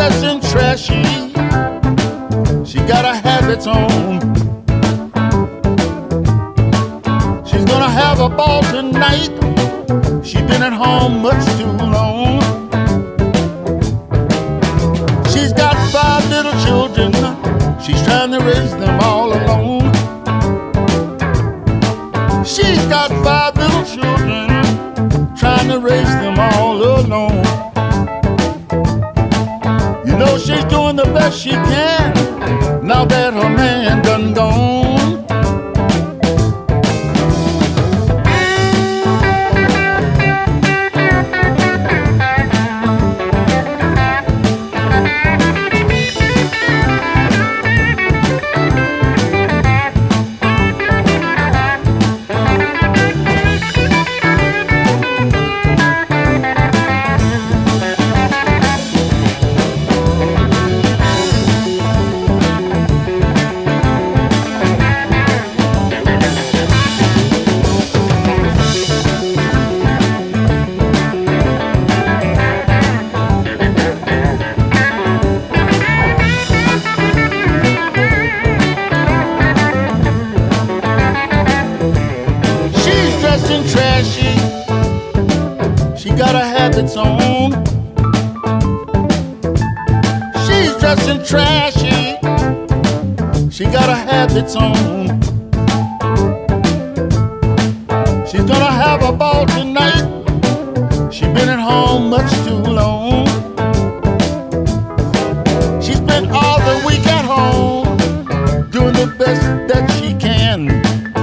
dressing trashy. She got her habits on. She's gonna have a ball tonight. She's been at home much too long. She's got 5 little children. She's trying to raise them all alone. She's got 5 little children, trying to raise them all alone. You know she's doing the best she can, now that her man done gone. Trashy, she got her habits on. She's dressing trashy, she got her habits on. She's gonna have a ball tonight. She's been at home much too long. She spent all the week at home, doing the best that she can.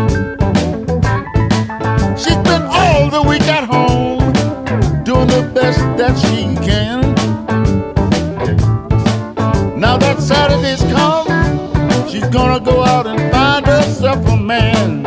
All the week at home, doing the best that she can. Now that Saturday's come, she's gonna go out and find herself a man.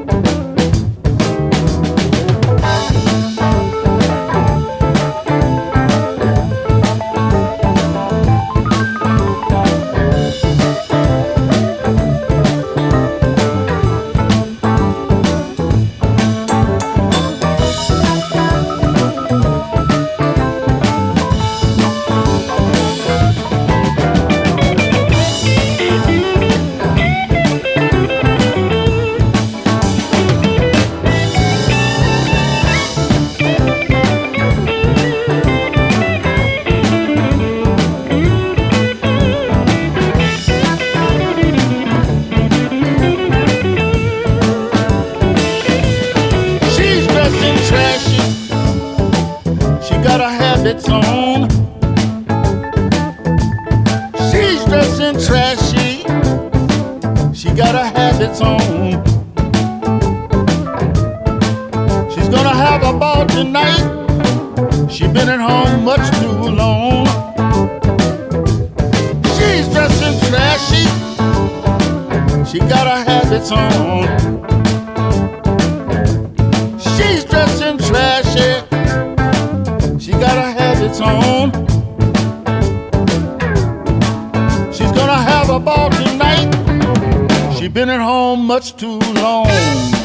Got her habits on. She's dressing trashy, she got her habits on. She's gonna have a ball tonight. She's been at home much too long. She's dressing trashy, she got her habits on. She's dressing trashy, she got her habits on. She's gonna have a ball tonight. She's been at home much too long.